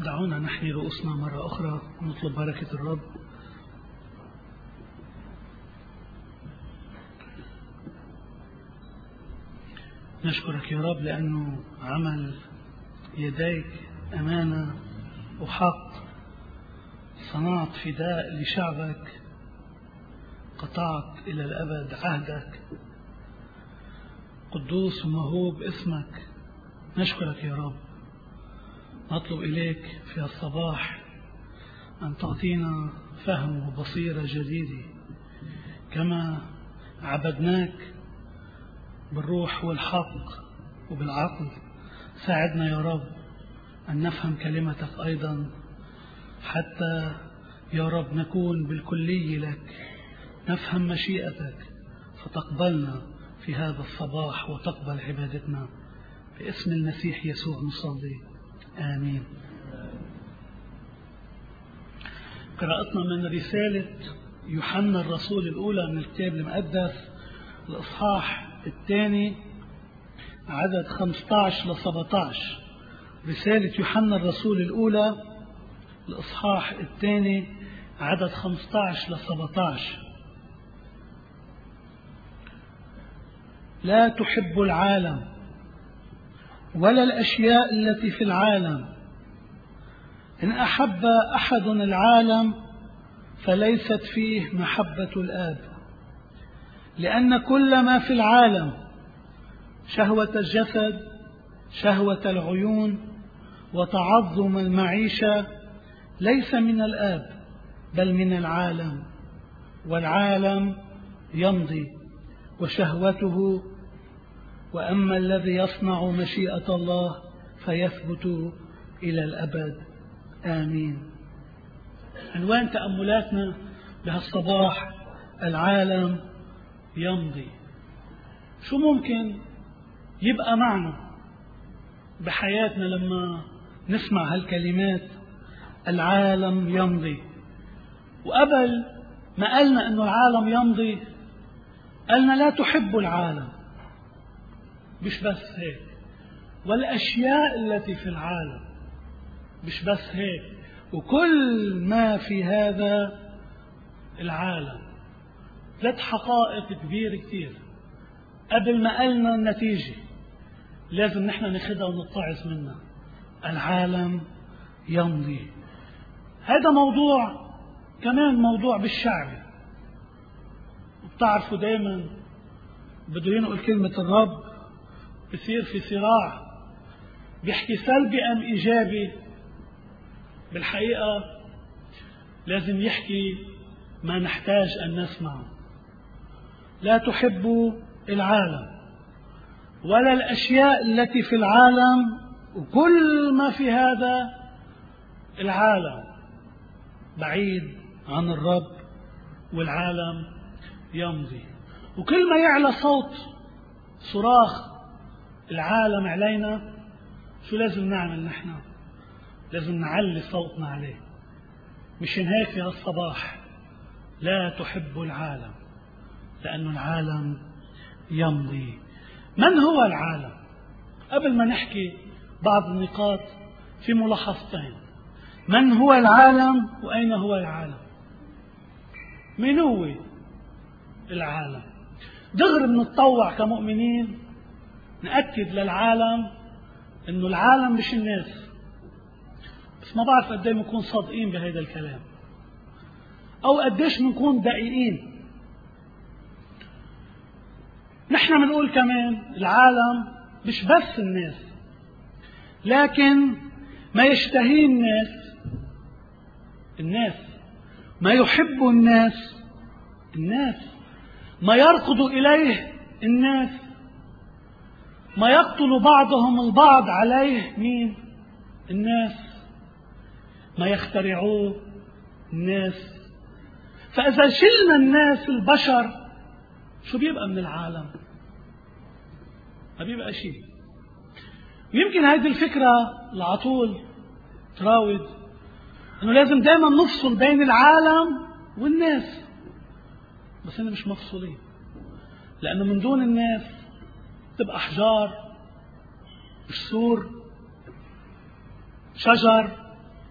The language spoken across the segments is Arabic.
دعونا نحني رؤوسنا مرة أخرى ونطلب بركة الرب. نشكرك يا رب لأنه عمل يديك أمانة وحق، صنعت فداء لشعبك، قطعت إلى الأبد عهدك، قدوس وموهوب اسمك. نشكرك يا رب، نطلب إليك في الصباح أن تعطينا فهم وبصيرة جديدة، كما عبدناك بالروح والحق وبالعقل. ساعدنا يا رب أن نفهم كلمتك أيضا، حتى يا رب نكون بالكلي لك، نفهم مشيئتك، فتقبلنا في هذا الصباح وتقبل عبادتنا. باسم المسيح يسوع نصلي، آمين. قراءتنا من رسالة يوحنا الرسول الأولى من الكتاب المقدس، الإصحاح الثاني عدد 15 ل 17. رسالة يوحنا الرسول الأولى الإصحاح الثاني عدد 15 ل 17. لا تحب العالم ولا الأشياء التي في العالم. إن أحب أحد العالم فليست فيه محبة الآب، لأن كل ما في العالم، شهوة الجسد، شهوة العيون، وتعظم المعيشة، ليس من الآب بل من العالم. والعالم يمضي وشهوته، وأما الذي يصنع مشيئة الله فيثبت إلى الأبد. آمين. عنوان تأملاتنا بهالصباح: العالم يمضي. شو ممكن يبقى معنا بحياتنا لما نسمع هالكلمات العالم يمضي؟ وقبل ما قالنا أنه العالم يمضي قالنا لا تحب العالم. مش بس هيك، والأشياء التي في العالم. مش بس هيك، وكل ما في هذا العالم. 3 حقائق كبيرة كتير. قبل ما قالنا النتيجة لازم نحن ناخدها ونتعظ منها. العالم يمضي. هذا موضوع كمان موضوع بالشعبي، وبتعرفوا دايما بده ينقل كلمة الرب بصير في صراع، بيحكي سلبي أم إيجابي. بالحقيقة لازم يحكي ما نحتاج أن نسمعه. لا تحب العالم ولا الأشياء التي في العالم، وكل ما في هذا العالم بعيد عن الرب، والعالم يمضي. وكل ما يعلى صوت صراخ العالم علينا، شو لازم نعمل نحن؟ لازم نعلي صوتنا عليه. مشان هيك في الصباح لا تحب العالم، لأن العالم يمضي. من هو العالم؟ قبل ما نحكي بعض النقاط في ملاحظتين: من هو العالم وأين هو العالم؟ من هو العالم؟ دغري بنتطوع كمؤمنين نأكد للعالم إنه العالم مش الناس. بس ما بعرف قد ايه بنكون صادقين بهذا الكلام، أو قديش بنكون دقيقين. نحن بنقول كمان العالم مش بس الناس، لكن ما يشتهيه الناس، ما يحب الناس، ما يركض إليه الناس، ما يقتل بعضهم البعض عليه مين؟ الناس، ما يخترعوه الناس. فإذا شلنا الناس البشر شو بيبقى من العالم؟ ما بيبقى شيء. يمكن هذه الفكرة العطول تراود انه لازم دائما نفصل بين العالم والناس، بس احنا مش مفصولين، لانه من دون الناس تبقى احجار، مش سور، شجر،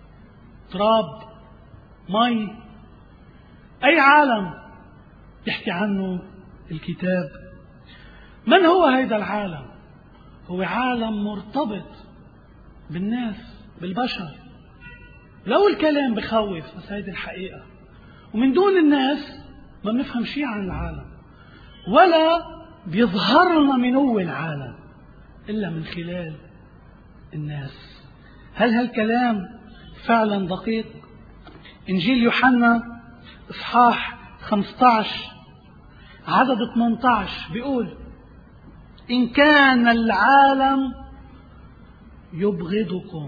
تراب، مي. أي عالم يحكي عنه الكتاب؟ من هو هذا العالم؟ هو عالم مرتبط بالناس، بالبشر. لو الكلام بخوف، بس هذه الحقيقة. ومن دون الناس ما بنفهم شيء عن العالم، ولا بيظهر لنا منو العالم إلا من خلال الناس. هل هالكلام فعلا دقيق؟ إنجيل يوحنا إصحاح 15 عدد 18 بيقول: إن كان العالم يبغضكم،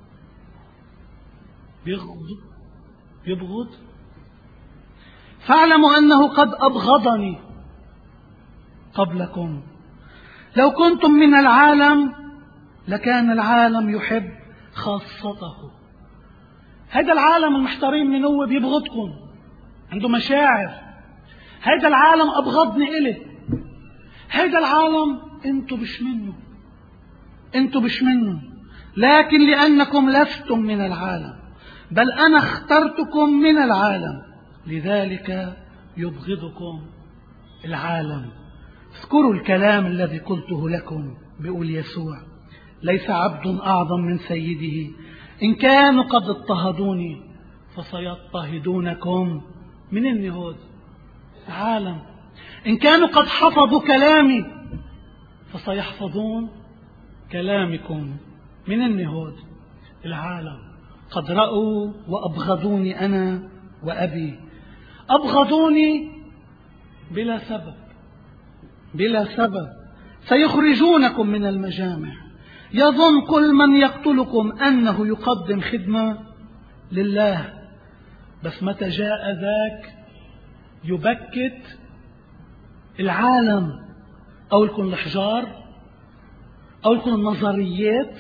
يبغض، فاعلموا أنه قد أبغضني قبلكم. لو كنتم من العالم لكان العالم يحب خاصته. هذا العالم المحترين منه بيبغضكم، عنده مشاعر. هذا العالم أبغضني إلي. هذا العالم انتوا مش منه، انتوا مش منه. لكن لأنكم لستم من العالم بل أنا اخترتكم من العالم، لذلك يبغضكم العالم. اذكروا الكلام الذي قلته لكم، بيقول يسوع: ليس عبد أعظم من سيده. إن كانوا قد اضطهدوني فسيضطهدونكم. من النهود العالم. إن كانوا قد حفظوا كلامي فسيحفظون كلامكم. من النهود العالم. قد رأوا وأبغضوني أنا وأبي. أبغضوني بلا سبب، بلا سبب. سيخرجونكم من المجامع. يظن كل من يقتلكم أنه يقدم خدمة لله، بس متى جاء ذاك يبكت العالم، أو يكون الحجار، أو يكون النظريات،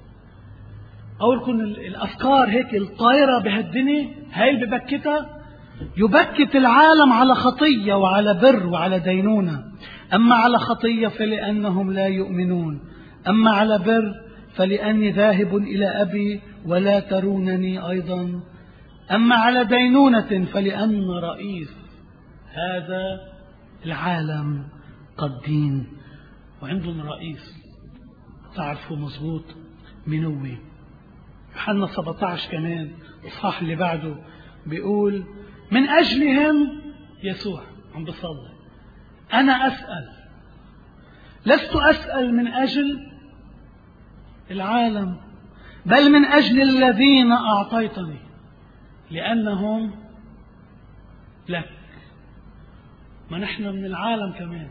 أو يكون الأفكار هيك الطايرة بهالدنيا، هاي اللي ببكتها. يبكت العالم على خطية وعلى بر وعلى دينونة. أما على خطية فلأنهم لا يؤمنون، أما على بر فلأني ذاهب إلى أبي ولا ترونني أيضا، أما على دينونة فلأن رئيس هذا العالم قد دين. وعندهم رئيس، تعرفوا مزبوط منوي. يوحنا 17 كمان الإصحاح اللي بعده بيقول: من أجلهم يسوع عم بصلي أنا أسأل، لست أسأل من أجل العالم بل من أجل الذين أعطيتني لأنهم لك. ما نحن من العالم كمان،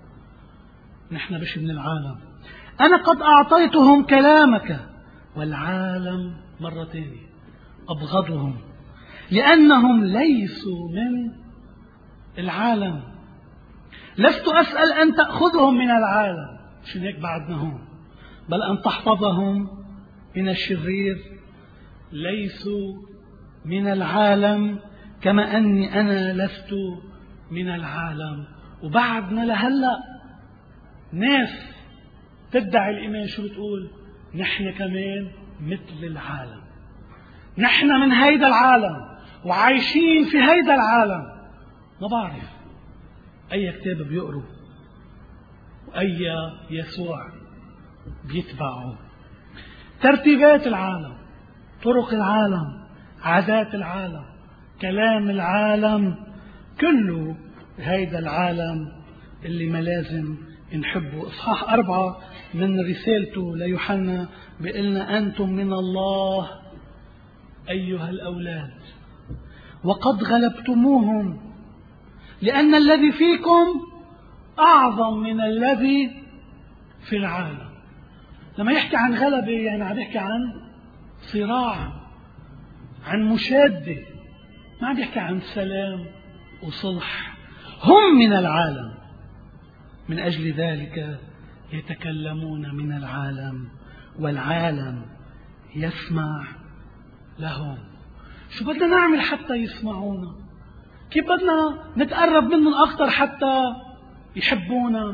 نحن مش من العالم. أنا قد أعطيتهم كلامك والعالم مرة تانية أبغضهم لأنهم ليسوا من العالم. لست أسأل أن تأخذهم من العالم، عشان هيك بعدنا هون، بل أن تحفظهم من الشرير. ليسوا من العالم كما أني أنا لست من العالم. وبعدنا لهلأ ناس تدعي الإيمان، شو بتقول؟ نحن كمان مثل العالم، نحن من هيدا العالم وعايشين في هيدا العالم. ما بعرف أي كتاب بيقروا وأي يسوع بيتبعوا. ترتيبات العالم، طرق العالم، عادات العالم، كلام العالم، كله هيدا العالم اللي ما لازم نحبه. إصحاح 4 من رسالته ليوحنا بيقلنا: أنتم من الله أيها الأولاد وقد غلبتموهم لأن الذي فيكم أعظم من الذي في العالم. لما يحكي عن غلبة يعني عم يحكي عن صراع، عن مشادة، ما عم يحكي عن سلام وصلح. هم من العالم، من أجل ذلك يتكلمون من العالم والعالم يسمع لهم. شو بدنا نعمل حتى يسمعونا؟ كيف بدنا نتقرب منهم أكثر حتى يحبونا؟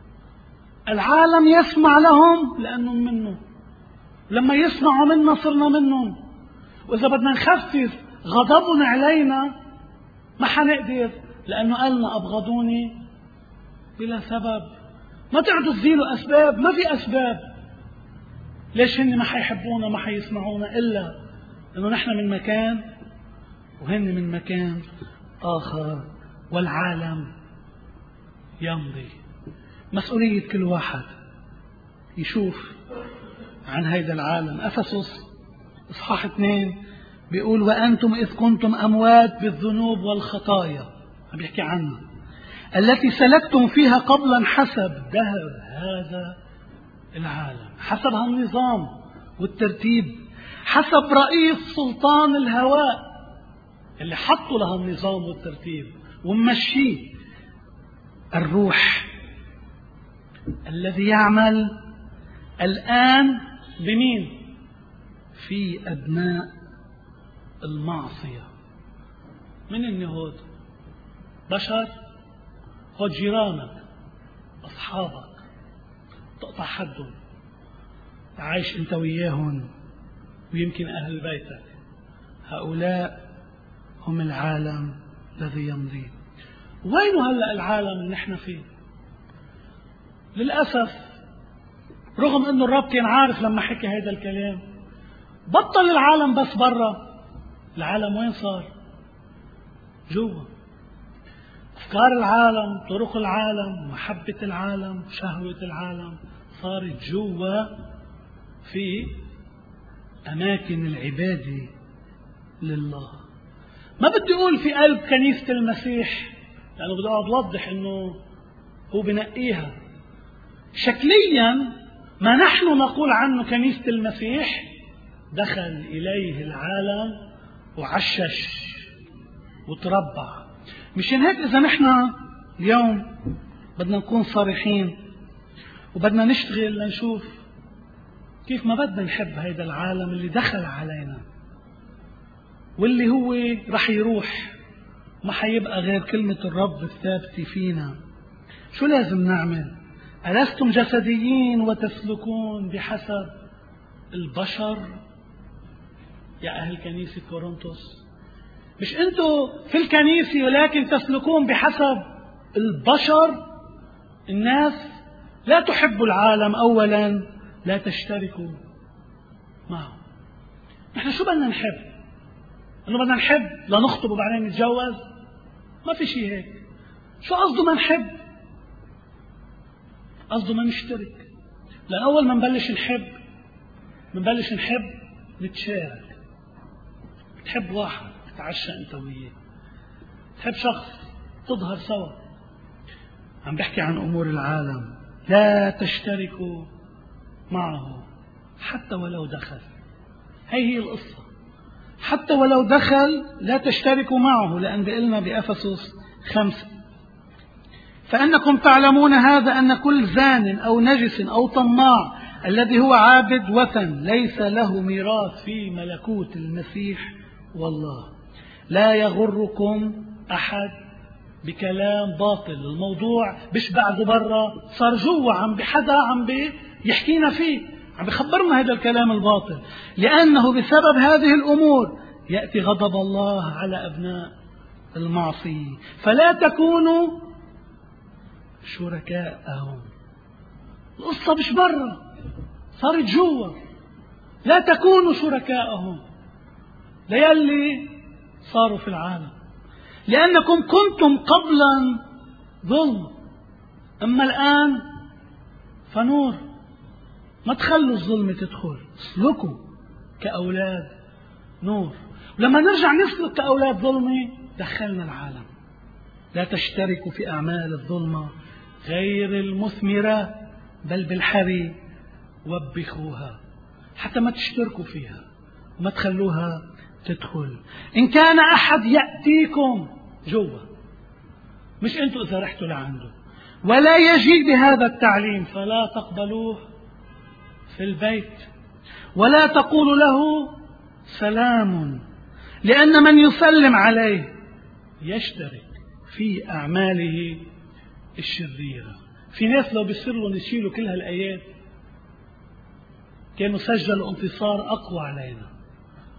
العالم يسمع لهم لأنهم منه. لما يسمعوا منا صرنا منهم، وإذا بدنا نخفف غضبنا علينا ما حنقدر، لأنه قالنا أبغضوني بلا سبب. ما تقعدوا تزيلوا أسباب، ما في أسباب ليش هن ما حيحبونا ما حيسمعونا، إلا أنه نحن من مكان وهن من مكان آخر، والعالم يمضي. مسؤولية كل واحد يشوف عن هيدا العالم. أفسس إصحاح 2 بيقول: وأنتم إذ كنتم أموات بالذنوب والخطايا، عم بيحكي عنها، التي سلكتم فيها قبلا حسب دهر هذا العالم، حسب هالنظام والترتيب، حسب رئيس سلطان الهواء اللي حطوا لها النظام والترتيب ومشيه، الروح الذي يعمل الآن بمين؟ في أبناء المعصية. من النهود بشر، خد جيرانك أصحابك تقطع حدهم، عايش أنت وياهم ويمكن أهل بيتك، هؤلاء هم العالم الذي يمضي. وين هلأ العالم اللي نحن فيه؟ للأسف رغم أنه الرب كان عارف لما حكي هذا الكلام، بطل العالم بس برا، العالم وين صار؟ جوا. أفكار العالم، طرق العالم، محبة العالم، شهوة العالم صارت جوا في أماكن العبادة لله. ما بدي أقول في قلب كنيسة المسيح، لأنه بدي أقعد أوضح أنه هو بنقيها. شكليا ما نحن نقول عنه كنيسة المسيح دخل إليه العالم وعشش وتربع. مشان هيك إذا نحن اليوم بدنا نكون صريحين وبدنا نشتغل لنشوف كيف ما بدنا نحب هيدا العالم اللي دخل علينا واللي هو رح يروح، ما حيبقى غير كلمة الرب الثابتة فينا. شو لازم نعمل؟ ألستم جسديين وتسلكون بحسب البشر يا أهل كنيسة كورنثوس؟ مش أنتوا في الكنيسة ولكن تسلكون بحسب البشر. الناس لا تحب العالم، أولا لا تشتركوا معه. نحن شو بدنا نحب؟ أنه بدنا نحب لنخطب وبعدين نتجوز؟ ما في شيء هيك. شو قصده ما نحب؟ قصده ما نشترك. لأن أول ما نبلش نحب نتشارك. تحب واحد تتعشى أنت وياه، تحب شخص تظهر سوا. عم بحكي عن أمور العالم. لا تشتركوا معه حتى ولو دخل. هي القصة، حتى ولو دخل لا تشتركوا معه، لأن قلنا بأفسس 5: فإنكم تعلمون هذا أن كل زان أو نجس أو طماع الذي هو عابد وثن ليس له ميراث في ملكوت المسيح والله. لا يغركم أحد بكلام باطل. الموضوع مش بعد برا، صار جوا، عم يحكينا فيه، عم بخبرنا هذا الكلام الباطل، لأنه بسبب هذه الأمور يأتي غضب الله على أبناء المعصية. فلا تكونوا شركاءهم. القصة مش برا، صارت جوا. لا تكونوا شركاءهم ليلي صاروا في العالم، لأنكم كنتم قبلا ظلم، أما الآن فنور. ما تخلوا الظلم تدخل، اسلكوا كأولاد نور. ولما نرجع نسلك كأولاد ظلمة دخلنا العالم. لا تشتركوا في أعمال الظلمة غير المثمرة، بل بالحري وبخوها. حتى ما تشتركوا فيها وما تخلوها تدخل. إن كان أحد يأتيكم جوا، مش أنتوا إذا رحتوا لعنده، ولا يجيء بهذا التعليم فلا تقبلوه في البيت، ولا تقولوا له سلام، لأن من يسلم عليه يشترك في أعماله الشريرة. في ناس لو بيصيروا نشيلوا كل هالآيات كانوا سجلوا انتصار أقوى علينا،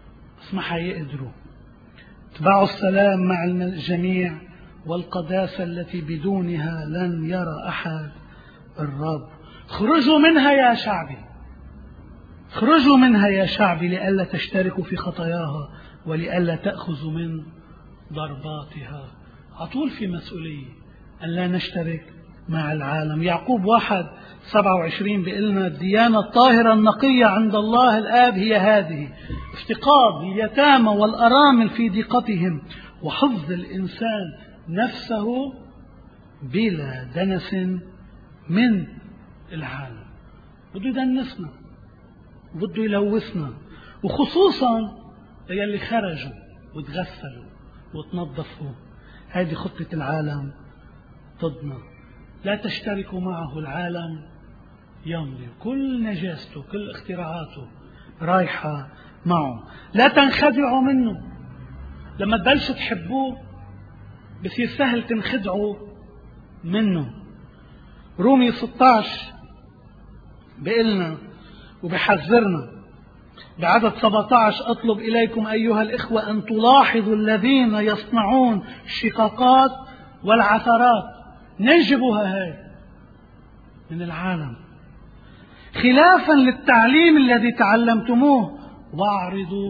بس ما حيقدروا. اتبعوا السلام مع الجميع والقداسة التي بدونها لن يرى أحد الرب. خرجوا منها يا شعبي، خرجوا منها يا شعبي لئلا تشتركوا في خطاياها ولئلا تأخذوا من ضرباتها. عطول في مسؤولية أن لا نشترك مع العالم. يعقوب 1:27 بيقلنا الديانة الطاهرة النقية عند الله الآب هي هذه: افتقاد اليتامى والأرامل في ضيقتهم وحفظ الإنسان نفسه بلا دنس من العالم. بده يدنسنا وبده يلوثنا، وخصوصا يلي خرجوا وتغسلوا وتنظفوا. هذه خطة العالم ضدنا. لا تشتركوا معه، العالم يمضي، كل نجاسته كل اختراعاته رايحة معه. لا تنخدعوا منه. لما تبلشوا تحبوه بصير سهل تنخدعوا منه. رومي 16 بيقلنا وبحذرنا بعدد 17: أطلب إليكم أيها الإخوة أن تلاحظوا الذين يصنعون الشقاقات والعثرات، نجبوها هاي من العالم، خلافا للتعليم الذي تعلمتموه، واعرضوا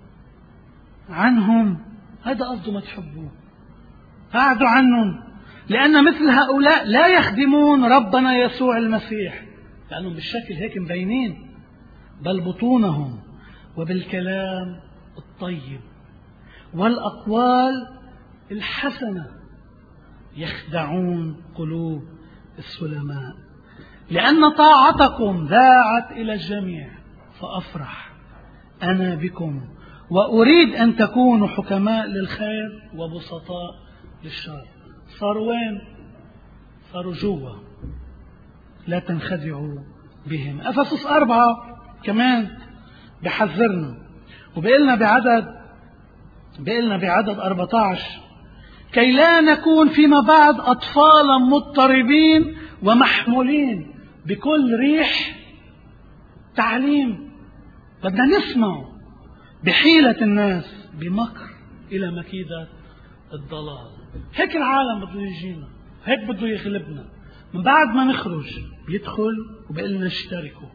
عنهم. هذا قصده ما تحبوه، بعدوا عنهم، لأن مثل هؤلاء لا يخدمون ربنا يسوع المسيح، لأنهم بالشكل هيك مبينين، بل بطونهم وبالكلام الطيب والأقوال الحسنة يخدعون قلوب السلماء. لأن طاعتكم ذاعت إلى الجميع، فأفرح أنا بكم وأريد أن تكونوا حكماء للخير وبسطاء للشر. صاروا وين؟ صاروا جوا. لا تنخدعوا بهم. أفسس 4 كمان بحذرنا وبيقلنا بعدد 14: كي لا نكون فيما بعد أطفالا مضطربين ومحمولين بكل ريح تعليم. بدنا نسمع بحيلة الناس بمكر إلى مكيدة الضلال. هيك العالم بده يجينا، هيك بده يغلبنا. من بعد ما نخرج بيدخل وبيقلنا اشتركوا،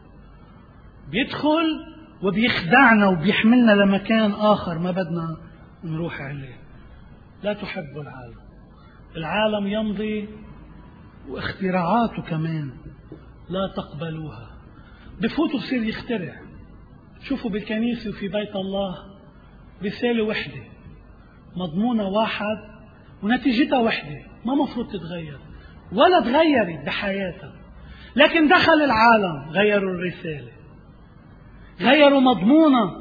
بيدخل وبيخدعنا وبيحملنا لمكان آخر ما بدنا نروح عليه. لا تحبوا العالم. العالم يمضي واختراعاته كمان لا تقبلوها. بفوتوا بصير يخترع. شوفوا بالكنيسة وفي بيت الله رسالة وحدة مضمونة واحد ونتيجتها وحدة، ما مفروض تتغير ولا تغيرت بحياتها. لكن دخل العالم غيروا الرسالة، غيروا مضمونة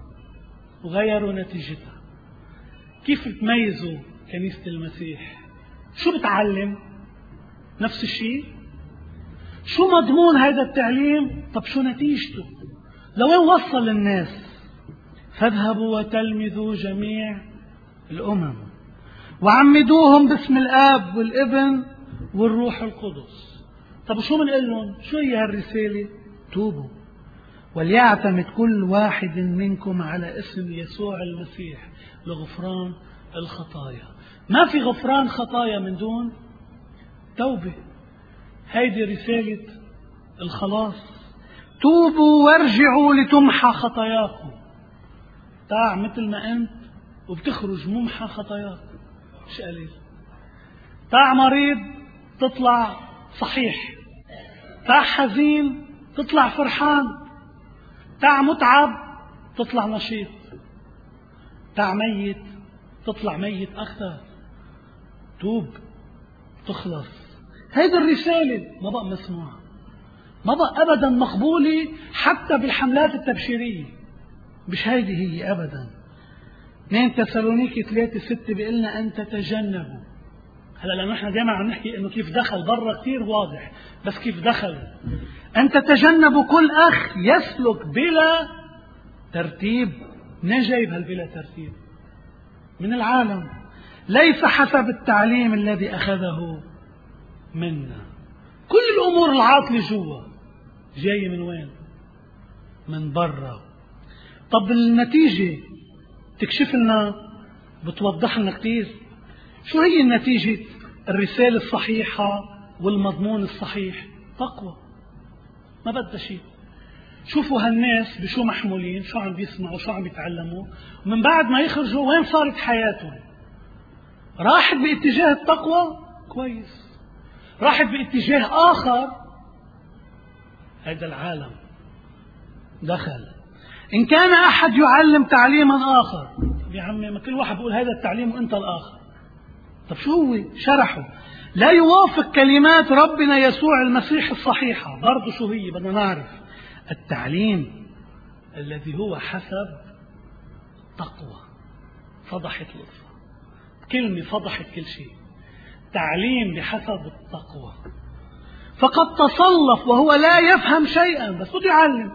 وغيروا نتيجتها. كيف تميزوا كنيسة المسيح؟ شو بتعلم؟ نفس الشيء. شو مضمون هذا التعليم؟ طب شو نتيجته؟ لوين وصل الناس؟ فاذهبوا وتلمذوا جميع الأمم وعمدوهم باسم الآب والابن والروح القدس. طب شو بنقول لهم؟ شو هي هالرسالة؟ توبوا وليعتمد كل واحد منكم على اسم يسوع المسيح لغفران الخطايا. ما في غفران خطايا من دون توبة. هيدي رسالة الخلاص. توبوا وارجعوا لتمحى خطاياكم. طاع مثل ما أنت وبتخرج ممحى خطاياك. مش قليل. طاع مريض تطلع صحيح، طاع حزين تطلع فرحان، طاع متعب تطلع نشيط، طاع ميت تطلع ميت أكثر. توب تخلص. هيدي الرسالة ما بقى مسموعة، ما بقى أبدا مقبولة حتى بالحملات التبشيرية. مش هيدي هي أبدا. 2 تسالونيكي 3:6 بيقلنا أن تتجنبوا. هلا لأنه احنا دائما عم نحكي إنه كيف دخل برا كثير واضح، بس كيف دخل أن تتجنبوا كل أخ يسلك بلا ترتيب. من جايب هالبلا ترتيب؟ من العالم، ليس حسب التعليم الذي أخذه منا. كل الأمور العاطلة جوا جاية من وين؟ من برا. طب النتيجة بتكشف لنا، بتوضح لنا كتير شو هي النتيجة الرسالة الصحيحة والمضمون الصحيح. تقوى، ما بدها شيء. شوفوا هالناس بشو محمولين، شو عم بيسمعوا، شو عم بيتعلموا، ومن بعد ما يخرجوا وين صارت حياتهم؟ راحت باتجاه التقوى، كويس. راحت باتجاه آخر، هذا العالم دخل. إن كان أحد يعلم تعليما آخر، يا عمي ما كل واحد بيقول هذا التعليم وأنت الآخر. طب شو هو؟ شرحه لا يوافق كلمات ربنا يسوع المسيح الصحيحة. برضو شو هي؟ بدنا نعرف التعليم الذي هو حسب تقوى. فضحت القصة، كلمة فضحت كل شيء. تعليم بحسب التقوى. فقد تصلف وهو لا يفهم شيئا، بس بده يعلم،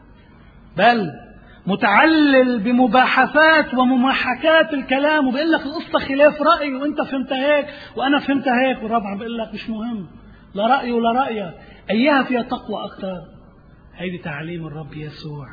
بل متعلل بمباحثات ومماحكات الكلام، وبيقول لك القصة خلاف رأيي وانت فهمتها هيك وانا فهمتها هيك، والرب عم بيقول لك مش مهم، لا رأيي ولا رأيك، اياها فيها تقوى اكثر. هيدي تعليم الرب يسوع.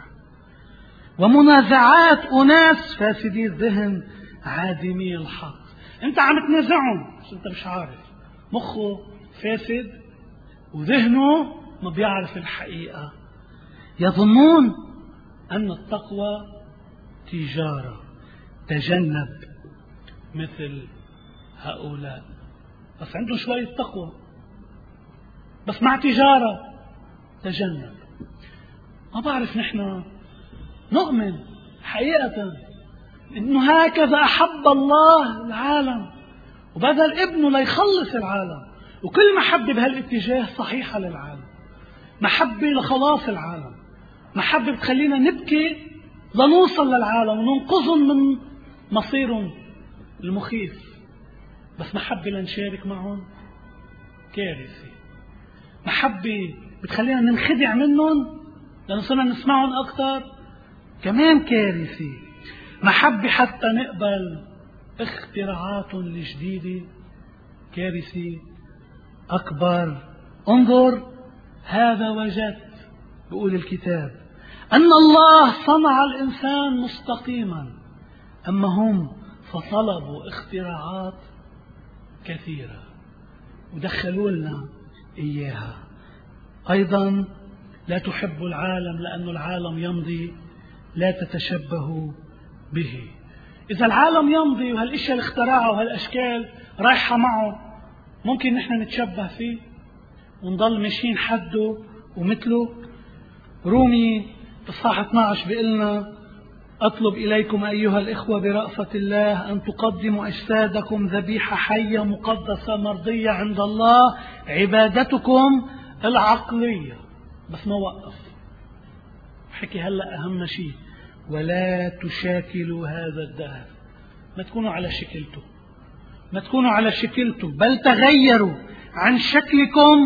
ومنازعات اناس فاسدي الذهن عادمي الحق. انت عم تنازعهم بس انت مش عارف، مخه فاسد وذهنه ما بيعرف الحقيقة. يظنون أن التقوى تجارة، تجنب مثل هؤلاء. بس عندهم شوية تقوى، بس مع تجارة تجنب. ما بعرف، نحن نؤمن حقيقة إنه هكذا أحب الله العالم وبذل ابنه ليخلص العالم، وكل محبة بهالاتجاه صحيحة للعالم، محبة لخلاص العالم، محبة بتخلينا نبكي لنوصل للعالم وننقذهم من مصيرهم المخيف. بس محبة لنشارك معهم كارثة. محبة بتخلينا ننخدع منهم لأنه صرنا نسمعهم أكثر، كمان كارثة. محبة حتى نقبل اختراعاتهم الجديدة، كارثة أكبر. انظر، هذا وجدت، بيقول الكتاب، أن الله صنع الإنسان مستقيما، أما هم فطلبوا اختراعات كثيرة ودخلوا لنا إياها. أيضا لا تحب العالم لأن العالم يمضي، لا تتشبهوا به. إذا العالم يمضي وهالأشياء اللي اخترعها وهالأشكال رايحة معه، ممكن نحن نتشبه فيه ونضل ماشيين حده ومثله. رومي إصحاح 12 بيقلنا: أطلب إليكم أيها الإخوة برأفة الله أن تقدموا أجسادكم ذبيحة حية مقدسة مرضية عند الله، عبادتكم العقلية. بس ما وقف، حكي هلأ أهم شيء: ولا تشاكلوا هذا الدهر. ما تكونوا على شكلته، ما تكونوا على شكلته، بل تغيروا عن شكلكم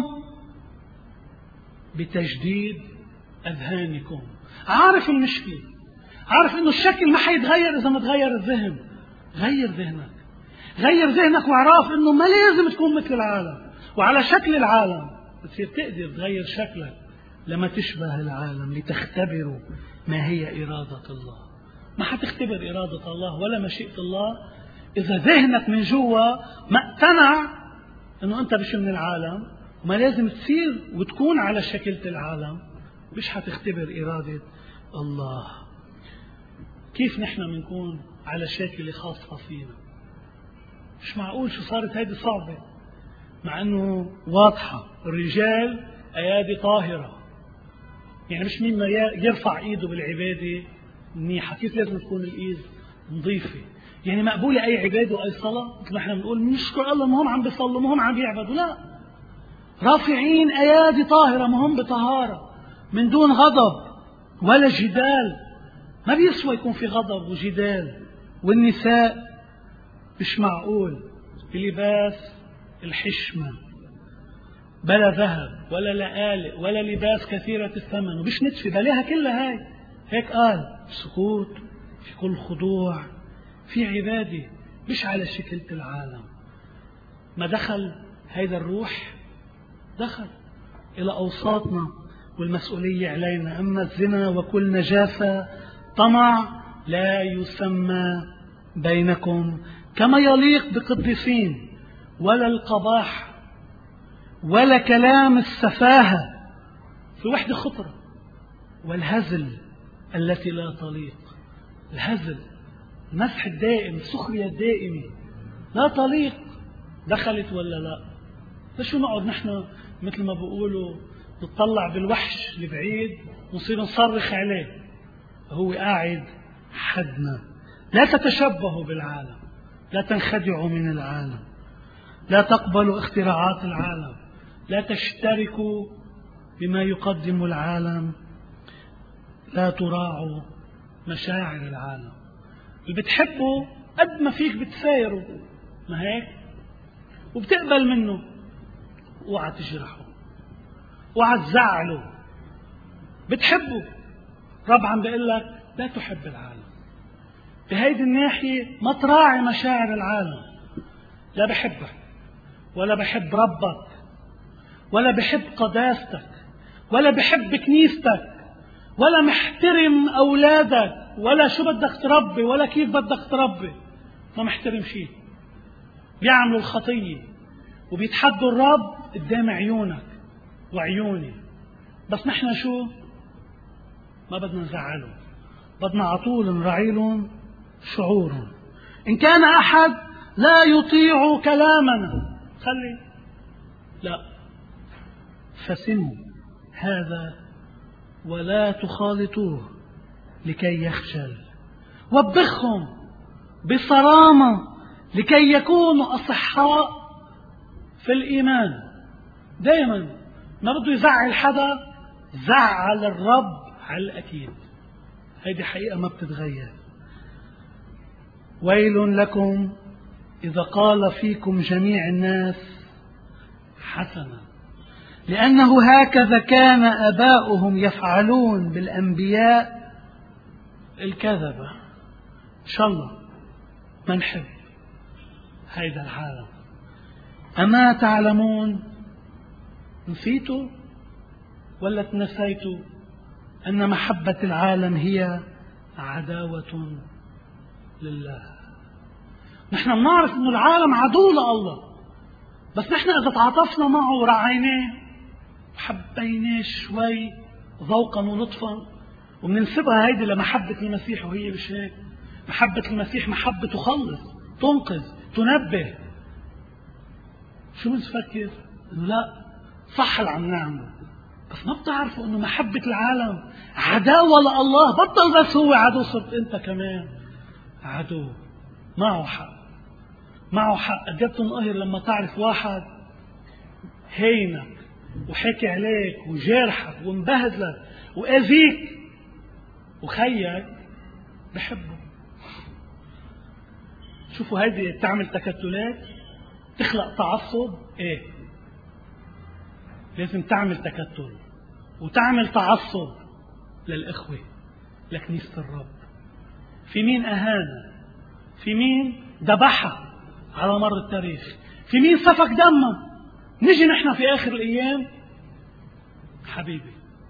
بتجديد أذهانكم. عارف المشكلة، عارف إنه الشكل ما حيتغير إذا ما تغير الذهن. غير ذهنك، غير ذهنك، وعرف إنه ما لازم تكون مثل العالم وعلى شكل العالم. بتصير تقدر تغير شكلك لما تشبه العالم، لتختبروا ما هي إرادة الله. ما حتختبر إرادة الله ولا مشيئة الله إذا ذهنك من جوا ما اقتنع إنه أنت مش من العالم وما لازم تصير وتكون على شكلة العالم. مش حتختبر إرادة الله. كيف نحن بنكون على شكل خاصة فينا؟ مش معقول. شو صارت هيدي صعبة مع إنه واضحة. الرجال أيادي طاهرة، يعني مش مين ما يرفع إيده بالعبادة منيحة. كيف لازم تكون الإيد نظيفة؟ يعني مقبولة أي عبادة وأي صلاة؟ مثل ما احنا بنقول نشكر الله ما هم عم بيصلوا ما هم عم بيعبدوا، لا، رافعين أيادي طاهرة ما هم بطهارة من دون غضب ولا جدال. ما بيسوى يكون في غضب وجدال. والنساء مش معقول بلباس الحشمة، بلا ذهب ولا لآلئ ولا لباس كثيرة الثمن ومش نتفة، بلاها كلها هاي. هيك قال: سكوت في كل خضوع، في عبادة، مش على شكلة العالم. ما دخل هيدا الروح، دخل إلى أوساطنا والمسؤولية علينا. أما الزنا وكل نجاسة، طمع لا يسمى بينكم كما يليق بقديسين، ولا القباح ولا كلام السفاهة في وحدة خطرة، والهزل التي لا تليق. الهزل، المسح الدائم، السخرية الدائمة لا تليق. دخلت ولا لا؟ ليش نقعد نحن مثل ما بيقولوا نطلع بالوحش لبعيد ونصير نصرخ عليه؟ هو قاعد حدنا. لا تتشبهوا بالعالم، لا تنخدعوا من العالم، لا تقبلوا اختراعات العالم، لا تشتركوا بما يقدم العالم، لا تراعوا مشاعر العالم. اللي بتحبه قد ما فيك بتسايره، ما هيك؟ وبتقبل منه، اوعى تجرحه، اوعى تزعله. بتحبه، رب عم بيقول لك لا تحب العالم. بهيدي الناحية ما تراعي مشاعر العالم. لا بحبك، ولا بحب ربك، ولا بحب قداستك، ولا بحب كنيستك، ولا محترم أولادك، ولا شو بدك تربي، ولا كيف بدك تربي. ما محترم شيء. بيعملوا الخطية وبيتحدوا الرب قدام عيونك وعيوني. بس نحن شو؟ ما بدنا نزعلهم، بدنا عطول نراعيلهم شعورهم. إن كان أحد لا يطيع كلامنا خلي، لا، فسموا هذا ولا تخالطوه لكي يخجل. وبخهم بصرامة لكي يكونوا أصحاء في الإيمان. دائما ما بده يزعل حدا، زعل الرب على الأكيد. هيدي حقيقة ما بتتغير. ويل لكم إذا قال فيكم جميع الناس حسنا، لأنه هكذا كان آباؤهم يفعلون بالأنبياء الكذبة. إن شاء الله ما نحب هيدا العالم. أما تعلمون، نسيتوا ولا تنسيتوا أن محبة العالم هي عداوة لله؟ نحن بنعرف أن العالم عدو لله، بس نحن إذا تعاطفنا معه ورعيناه وحبيناه شوي ذوقا ولطفا وبننسبها هيدي لمحبة المسيح، وهي مش هيك. محبة المسيح محبة تخلص، تنقذ، تنبه. شو بنفكر؟ إنه لا، صح اللي عم نعمله، بس ما بتعرفوا إنه محبة العالم عداوة لله. بطل بس هو عدو، صرت أنت كمان عدو. معه حق، معه حق. قد بتنقهر لما تعرف واحد هينك وحكي عليك وجرحك ومبهدلك وأذيك، وخيك بحبه. شوفوا هيدي بتعمل تكتلات، تخلق تعصب. ايه، لازم تعمل تكتل وتعمل تعصب للإخوة، لكنيسة الرب. في مين أهان، في مين ذبحها على مر التاريخ، في مين سفك دمه. نجي نحن في آخر الأيام، حبيبي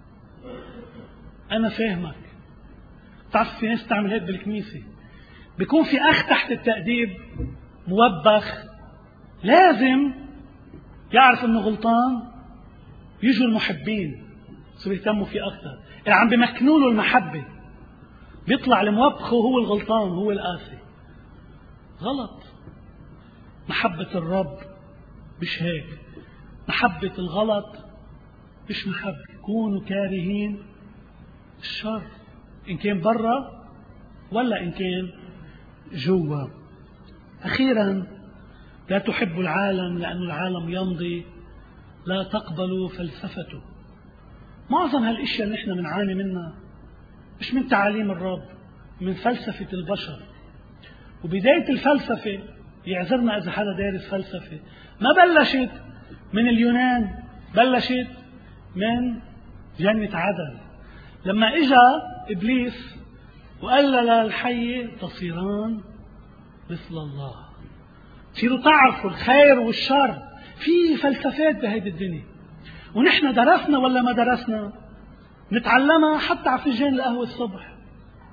أنا فاهمك. تعرف في ناس تعمل هيك بالكنيسة، بيكون في أخ تحت التأديب موبخ، لازم يعرف إنه غلطان. يجوا المحبين صاروا يهتموا فيه أكثر، اللي عم بمكنوا له المحبة بيطلع الموبخ وهو الغلطان، هو القاسي. غلط. محبة الرب مش هيك. محبة الغلط مش محبة. كونوا كارهين الشر، إن كان برا ولا إن كان جوا. أخيرا، لا تحبوا العالم لأن العالم يمضي. لا تقبلوا فلسفته. معظم هالاشياء اللي نحن بنعاني منها مش من تعاليم الرب، من فلسفة البشر. وبداية الفلسفة، يعذرنا إذا حدا دارس فلسفة، ما بلشت من اليونان، بلشت من جنة عدن. لما إجا إبليس وقال للحية تصيران مثل الله، تصيروا تعرفوا الخير والشر. في فلسفات بهيدي الدنيا، ونحن درسنا ولا ما درسنا؟ نتعلمها حتى على فنجان القهوة الصبح.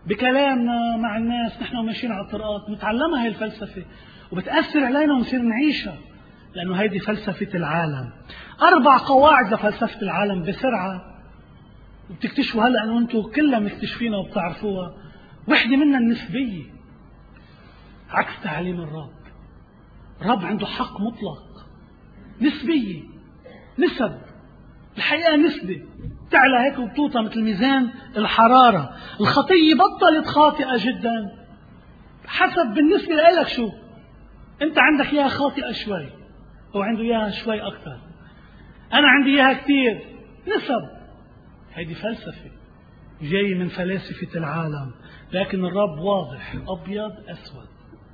بكلامنا مع الناس نحن ماشيين على الطرقات، نتعلمها هي الفلسفة وبتأثر علينا ونصير نعيشها، لأنه هيدي فلسفة العالم. 4 قواعد لفلسفة العالم بسرعة، وبتكتشفوا هلا أنه أنتم كلها مكتشفينها وبتعرفوها. وحدة منها النسبية، عكس تعاليم الرب. الرب عنده حق مطلق، نسبية، نسب، الحقيقة نسبة تعلى هيك وبتوطى مثل ميزان الحرارة. الخطية بطلت خاطئة جدا حسب بالنسبة لك شو أنت عندك إياها خاطئة شوي، أو عنده إياها شوي أكثر، أنا عندي إياها كثير، نسب. هيدي فلسفة جاي من فلاسفة العالم، لكن الرب واضح، أبيض أسود،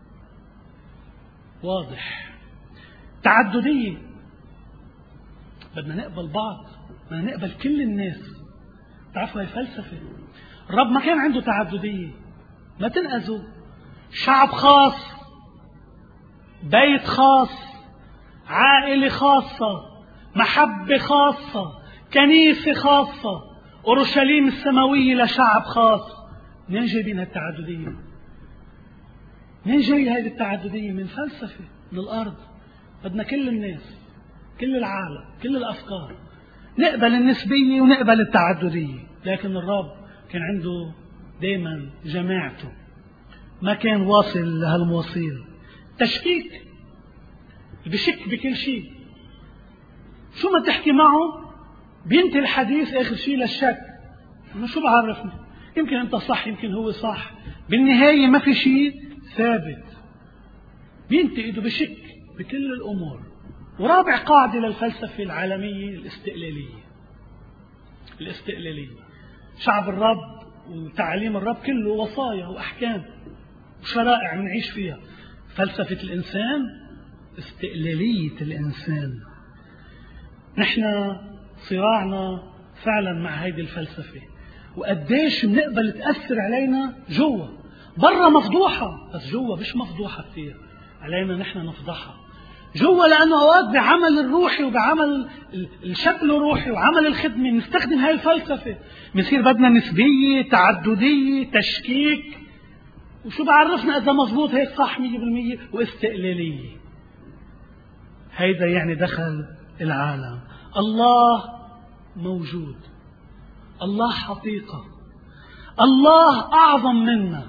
واضح. تعددية، بدنا نقبل بعض، بدنا نقبل كل الناس. تعرفوا هاي فلسفة. الرب ما كان عنده تعددية، ما تنقذوا. شعب خاص، بيت خاص، عائلة خاصة، محبة خاصة، كنيسة خاصة، أورشليم السماوية لشعب خاص. منين جايبين هالتعددية؟ منين جاي هذه التعددية؟ من فلسفة، من الأرض. بدنا كل الناس، كل العالم، كل الأفكار، نقبل النسبية ونقبل التعددية. لكن الرب كان عنده دائما جماعته، ما كان واصل لهالمواصيل. تشكيك، بشك بكل شيء، شو ما تحكي معه بينتهي الحديث آخر شيء للشك. إنه شو بعرفني، يمكن أنت صح يمكن هو صح، بالنهاية ما في شيء ثابت، بينتقدوا بشك بكل الأمور. ورابع قاعدة للفلسفة العالمية الاستقلالية. الاستقلالية، شعب الرب وتعليم الرب كله وصايا وأحكام وشرائع بنعيش فيها. فلسفة الإنسان استقلالية الإنسان. نحن صراعنا فعلا مع هذه الفلسفة، وقديش بنقبل تأثر علينا جوا. برا مفضوحة، بس جوا مش مفضوحة كثير، علينا نحن نفضحها جوا، لأنه أوقات بعمل الروحي وبعمل الشكل الروحي وعمل الخدمة نستخدم هاي الفلسفة، بنصير بدنا نسبية، تعددية، تشكيك، وشو بعرفنا إذا مضبوط هيك صح 100%، واستقلالية. هيدا يعني دخل العالم. الله موجود، الله حقيقة، الله أعظم منا،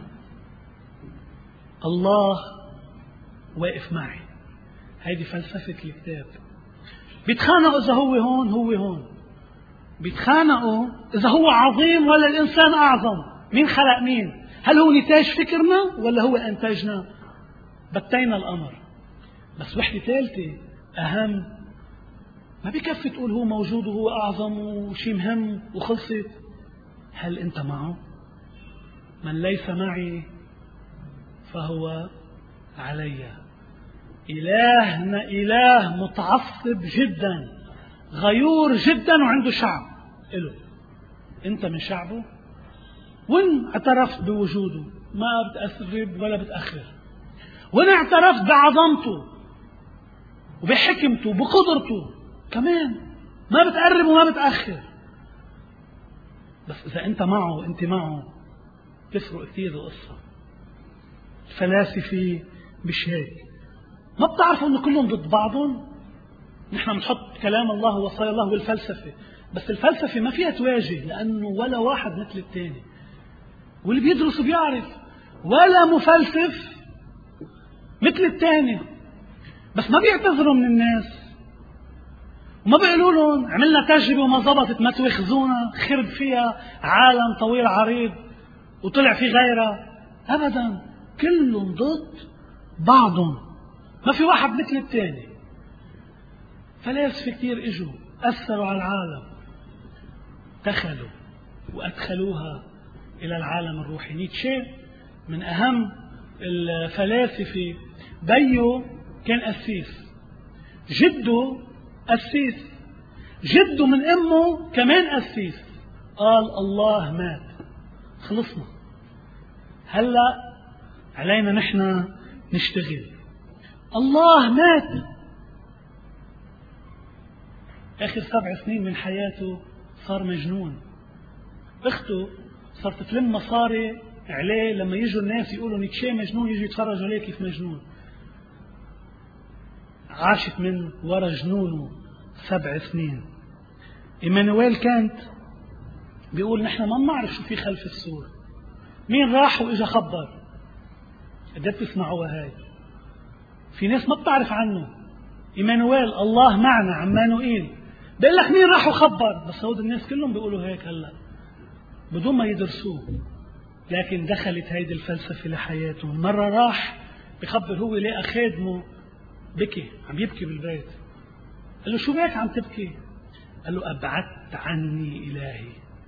الله واقف معي. هيدي فلسفة الكتاب. بيتخانقوا إذا هو هون هو هون، بيتخانقوا إذا هو عظيم ولا الإنسان أعظم، مين خلق مين، هل هو نتاج فكرنا ولا هو أنتاجنا. بتينا الأمر. بس وحدة ثالثة أهم، ما بكفي تقول هو موجود وهو أعظم وشي مهم وخلصت. هل أنت معه؟ من ليس معي فهو علي. إلهنا إله متعصب جدا، غيور جدا، وعنده شعب إله. أنت من شعبه، وإن اعترفت بوجوده ما بتقرب ولا بتأخر، وإن اعترفت بعظمته وبحكمته وبقدرته كمان ما بتقرب وما بتأخر. بس إذا أنت معه أنت معه تفرق كثير القصة. الفلاسفة مش هيك، ما بتعرفوا إنه كلهم ضد بعضهم. نحن بنحط كلام الله ووصايا الله بالفلسفة، بس الفلسفة ما فيها تواجه، لأنه ولا واحد مثل الثاني، واللي بيدرس بيعرف ولا مفلسف مثل الثاني. بس ما بيعتذروا من الناس وما بيقولوا لهم عملنا تجربة وما ضبطت ما تواخذونا، خرب فيها عالم طويل عريض وطلع في غيرها. أبدا، كلهم ضد بعضهم، ما في واحد مثل الثاني. فلاسفة كتير اجوا أثروا على العالم، دخلوا وأدخلوها إلى العالم الروحي. نيتشه من أهم الفلاسفة، بيو كان قسيس، جده قسيس، جده من أمه كمان قسيس. قال الله مات، خلصنا، هلأ علينا نحن نشتغل. الله مات. آخر 7 سنين من حياته صار مجنون. أخته صارت تلم مصاري عليه لما يجوا الناس يقولوا نيتشه مجنون، يجوا يتفرجوا عليه كيف مجنون. عاشت من ورا جنونه 7 سنين. إيمانويل كانت بيقول نحن ما بنعرف شو في خلف السور، مين راح وإجا خبر. قدرت تسمعوها هاي؟ في ناس ما بتعرف عنه. إيمانويل الله معنا، عمانوئيل، بيقول لك مين راح وخبر. بس هود الناس كلهم بيقولوا هيك هلا بدون ما يدرسوه. لكن دخلت هيدي الفلسفة لحياته. مرة راح بخبر هو لقى خادمه بكي، عم يبكي بالبيت. قال له شو بك عم تبكي؟ قال له أبعدت عني إلهي،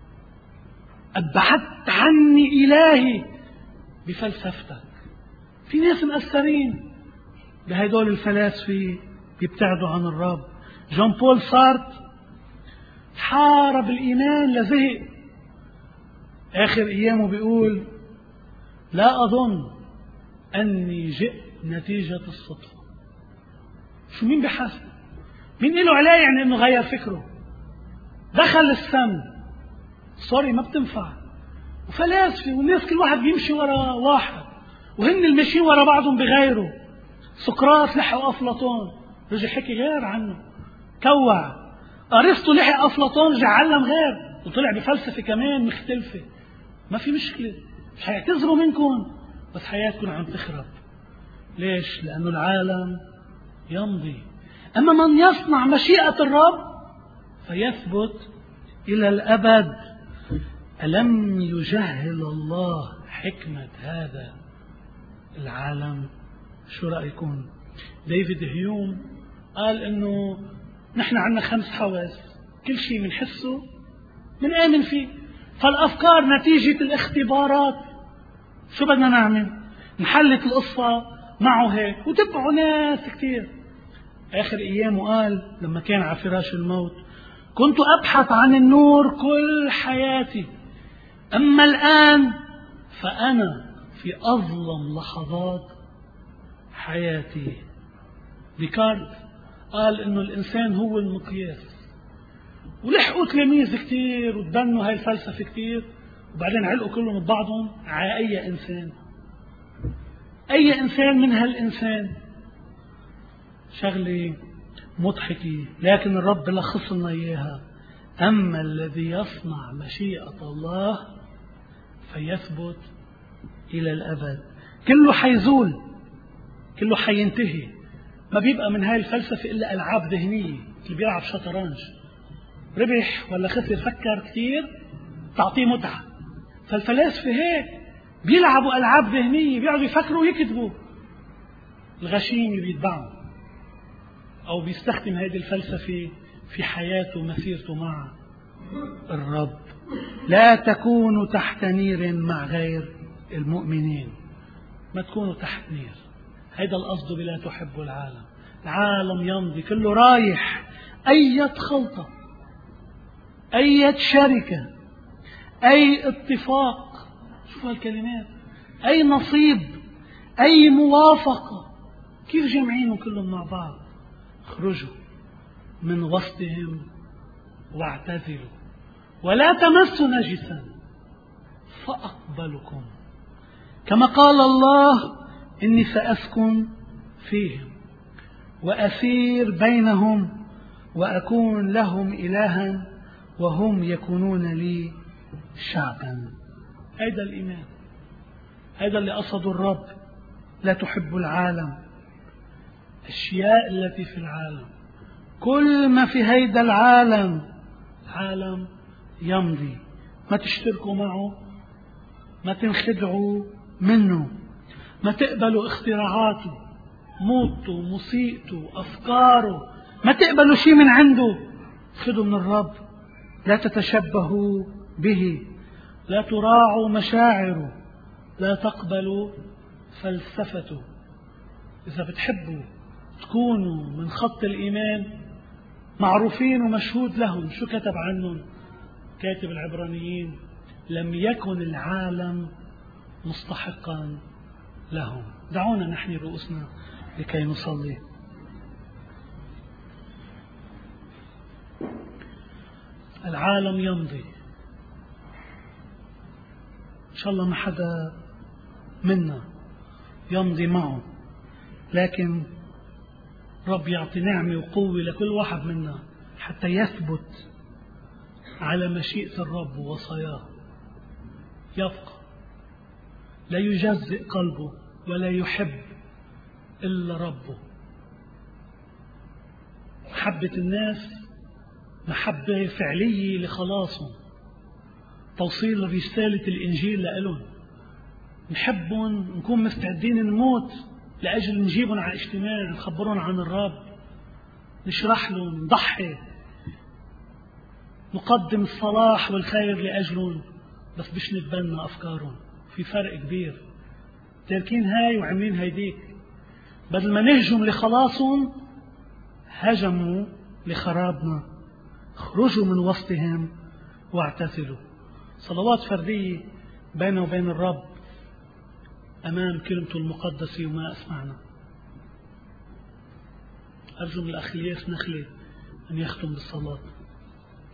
أبعدت عني إلهي بفلسفتك. في ناس مأثرين بهدول الفلاسفة بيبتعدوا عن الرب. جون بول سارت حارب الإيمان لزهق. آخر أيامه بيقول لا أظن أني جئت نتيجة الصدفة. شو مين بحاسب؟ مين له عليه يعني أنه غير فكره؟ دخل السم سوري ما بتنفع. وفلاسفة والناس كل واحد بيمشي ورا واحد، وهن المشي ورا بعضهم بغيره. سقراط لحق أفلاطون رجع حكي غير عنه، كوع. أرسطو لحق أفلاطون رجع علم غير وطلع بفلسفة كمان مختلفة. ما في مشكلة، مش حيعتذروا منكم، بس حياتكم عم تخرب. ليش؟ لأنه العالم يمضي. أما من يصنع مشيئة الرب فيثبت إلى الأبد. ألم يجهل الله حكمة هذا العالم؟ شو رأيكم؟ ديفيد هيوم قال إنه نحن عندنا 5 حواس، كل شيء منحسه منآمن فيه. فالأفكار نتيجة الاختبارات. شو بدنا نعمل؟ نحلت القصة معه هيك، وتبعوا ناس كتير. آخر أيامه قال لما كان على فراش الموت كنت أبحث عن النور كل حياتي، أما الآن فأنا في أظلم لحظات حياتي. ديكارت قال إنه الإنسان هو المقياس. ولحقوا تلاميذ كتير وتبنوا هاي الفلسفة كتير، وبعدين علقوا كلهم ببعضهم على أي إنسان. أي إنسان من هالإنسان. شغلة مضحكة، لكن الرب لخص لنا إياها. أما الذي يصنع مشيئة الله فيثبت إلى الأبد. كله حيزول، كله حينتهي. ما بيبقى من هاي الفلسفة إلا ألعاب ذهنية. اللي بيلعب شطرنج ربح ولا خسر فكر كتير تعطيه متعة. فالفلاسفة هيك بيلعبوا ألعاب ذهنية، بيقعدوا يفكروا ويكتبوا. الغشيم بيتبعوا أو بيستخدم هذه الفلسفة في حياته ومسيرته مع الرب. لا تكونوا تحت نير مع غير المؤمنين. ما تكونوا تحت نير. هيدا القصد بلا تحب العالم. العالم يمضي، كله رايح. أي خلطة، أي شركة، أي اتفاق، شوفوا هالكلمات، أي نصيب، أي موافقة، كيف جمعينهم كلهم مع بعض؟ اخرجوا من وسطهم واعتزلوا ولا تمسوا نجسا فأقبلكم، كما قال الله إني سأسكن فيهم وأسير بينهم وأكون لهم إلها وهم يكونون لي شعبا. هذا الإيمان، هذا اللي قصده الرب. لا تحب العالم، الأشياء التي في العالم، كل ما في هيدا العالم عالم يمضي. ما تشتركوا معه، ما تنخدعوا منه، ما تقبلوا اختراعاته، موته، موسيقته، أفكاره، ما تقبلوا شيء من عنده. خذوا من الرب. لا تتشبهوا به، لا تراعوا مشاعره، لا تقبلوا فلسفته. إذا بتحبوا تكونوا من خط الإيمان معروفين ومشهود لهم. شو كتب عنهم كاتب العبرانيين؟ لم يكن العالم مستحقا لهم. دعونا نحني رؤوسنا لكي نصلي. العالم يمضي، إن شاء الله ما حدا منا يمضي معه، لكن رب يعطي نعمة وقوة لكل واحد منا حتى يثبت على مشيئة الرب ووصاياه، يبقى لا يجزئ قلبه ولا يحب إلا ربه. محبة الناس محبة فعلية لخلاصهم، توصيل رسالة الإنجيل لهم، نحبهم، نكون مستعدين نموت لأجل نجيبهم على اجتماع، نخبرهم عن الرب، نشرح لهم، نضحي، نقدم الصلاح والخير لأجلهم، بس مش نتبنى أفكارهم. في فرق كبير، تاركين هاي وعاملين هيديك. بدل ما نهجم لخلاصهم هجموا لخرابنا. اخرجوا من وسطهم واعتزلوا. صلوات فردية بيننا وبين الرب أمام كلمته المقدسة وما أسمعنا. أرجو من الأخ إلياس نخلة أن يختم بالصلاة.